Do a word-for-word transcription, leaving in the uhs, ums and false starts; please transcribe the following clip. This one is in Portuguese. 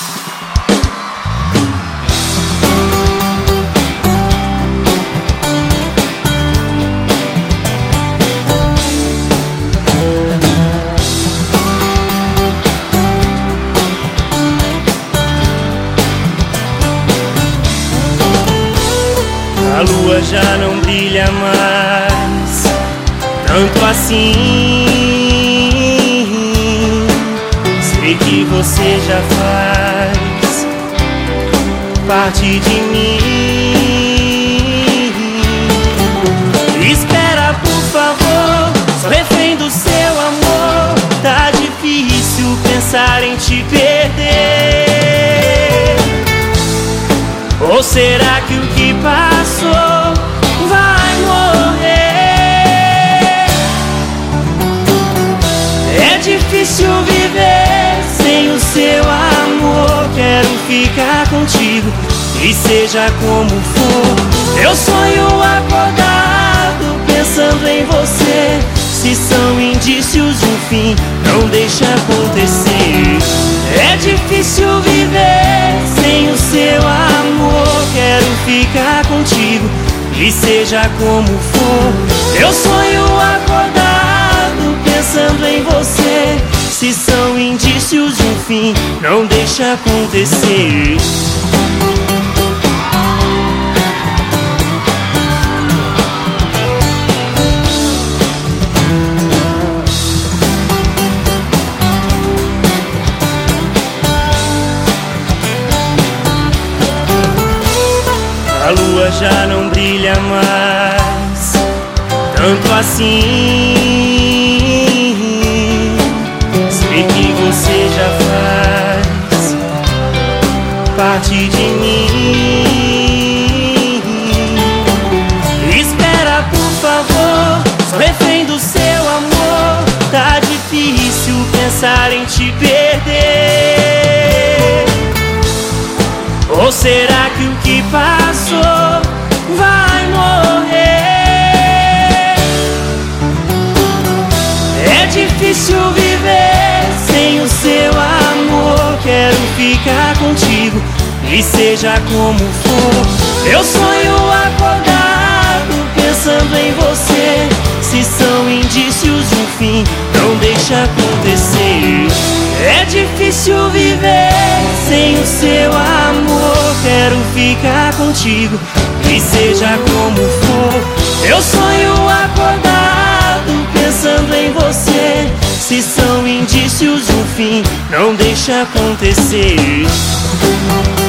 A lua já não brilha mais tanto assim. Sei que você já faz parte de mim. Espera, por favor, sou refém do seu amor. Tá difícil pensar em te perder. Ou será que o que passou vai morrer? É difícil viver sem o seu amor. Quero ficar contigo e seja como for. Eu sonho acordado pensando em você. Se são indícios de um fim, não deixa acontecer. É difícil viver sem o seu amor. Quero ficar contigo e seja como for. Eu sonho acordado pensando em você. Se são indícios de um fim, não deixa acontecer. A lua já não brilha mais tanto assim. Sei que você já faz parte de mim. Espera, por favor, sou refém do seu amor. Tá difícil pensar em te perder. Ou será que o que passou vai morrer? É difícil viver sem o seu amor. Quero ficar contigo e seja como for. Eu sonho acordado pensando em você. Se são indícios de um fim, não deixa acontecer. É difícil viver sem o seu amor. Quero ficar contigo e seja como for. Eu sonho acordado pensando em você. Se são indícios de um fim, não deixa acontecer.